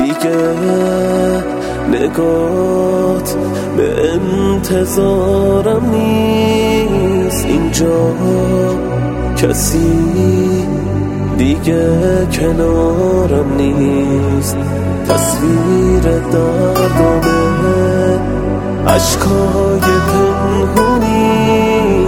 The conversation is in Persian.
دیگه نگات به انتظارم نیست. اینجا کسی دیگه کنارم نیست. تصویر دردانه عشقای پنهونی